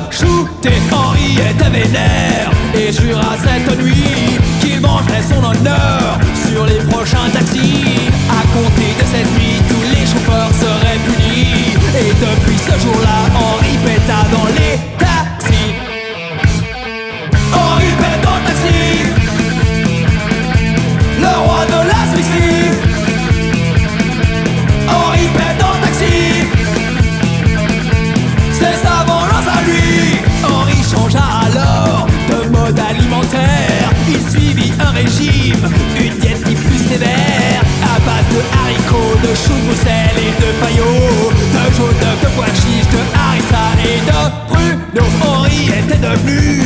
shooter. Henri était vénère et jura cette nuit qu'il mangerait son honneur sur les prochains taxis. À compter de cette nuit, tous les chauffeurs seraient punis. Et depuis ce jour-là, Henri péta dans les taxis. Henri pète dans le taxi, le roi de l'asphyxie. Henri pète dans le taxi, c'est sa vengeance à lui. Henri changea alors de mode alimentaire. Il suivit un régime, une diète qui fut sévère, à base de haricots, de choux de Bruxelles et de paillots, de jaune d'œuf, de pois chiches, de harissa et de pruneaux. Henri était devenu